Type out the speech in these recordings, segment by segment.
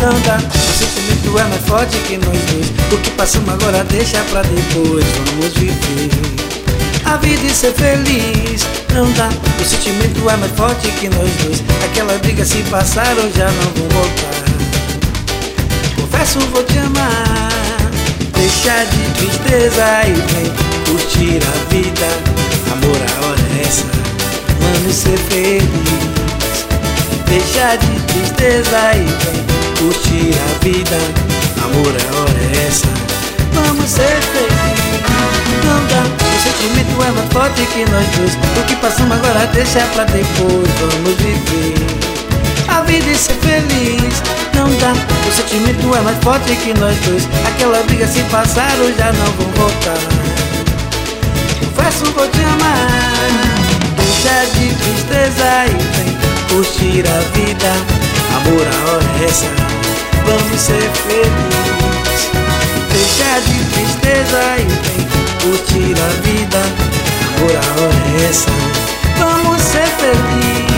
Não dá, o sentimento é mais forte que nós dois. O que passamos agora deixa pra depois. Vamos viver a vida e ser feliz. Não dá, o sentimento é mais forte que nós dois. Aquela briga se passaram, já não vão voltar. Confesso, vou te amar. Deixa de tristeza e vem curtir a vida. Amor, a hora é essa, vamos ser feliz. Deixa de tristeza e vem curtir a vida. Amor, a hora é essa, vamos ser felizes. Não dá, o sentimento é mais forte que nós dois. O que passamos agora deixa pra depois. Vamos viver a vida e ser feliz. Não dá, o sentimento é mais forte que nós dois. Aquela briga se passaram, já não vão voltar. Confesso, vou te amar. Deixa de tristeza e vem curtir a vida. Amor, a hora é essa, vamos ser felizes. Deixa de tristeza e vem curtir a vida. Amor, a hora é essa, vamos ser felizes.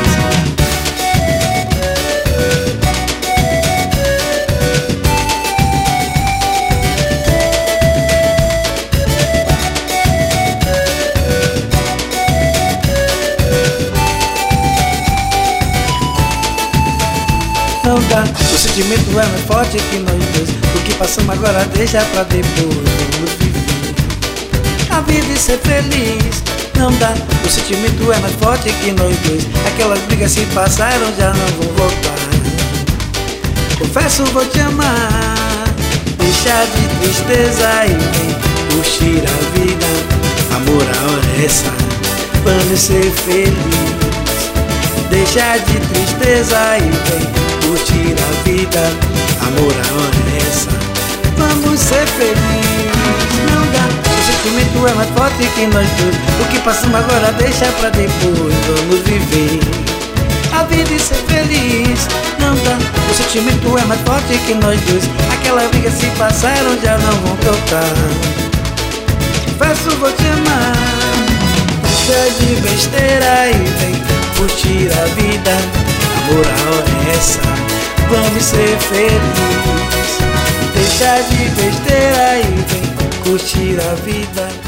Não dá, o sentimento é mais forte que nós dois. O que passamos agora deixa pra depois. Vamos viver a vida e ser feliz. Não dá, o sentimento é mais forte que nós dois. Aquelas brigas se passaram, já não vão voltar. Confesso, vou te amar. Deixa de tristeza e vem curtir a vida. Amor, a hora é essa, vamos ser felizes. Deixa de tristeza e vem curtir a vida. Amor, a hora é essa, vamos ser felizes. Não dá, o sentimento é mais forte que nós dois. O que passamos agora deixa pra depois. Vamos viver a vida e ser feliz. Não dá, o sentimento é mais forte que nós dois. Aquela briga se passaram, já não vão voltar. Confesso, vou te amar. Deixa de besteira e vem curtir a vida. Amor, a hora é essa, vamos ser felizes. Deixa de besteira e vem curtir a vida.